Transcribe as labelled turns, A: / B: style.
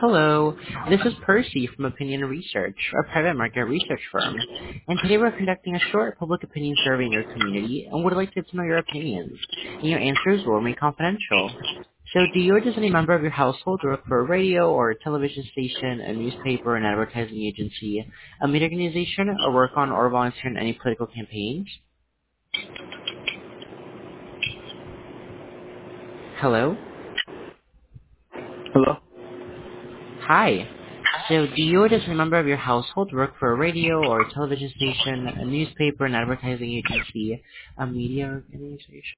A: Hello, this is Percy from Opinion Research, a private market research firm, and today we're conducting a short public opinion survey in your community and would like to get to know your opinions, and your answers will remain confidential. So do you or does any member of your household work for a radio or a television station, a newspaper, an advertising agency, a media organization, or work on or volunteer in any political campaigns? Hello?
B: Hello?
A: Hi. So do you or does a member of your household work for a radio or a television station, a newspaper, an advertising agency, a media organization?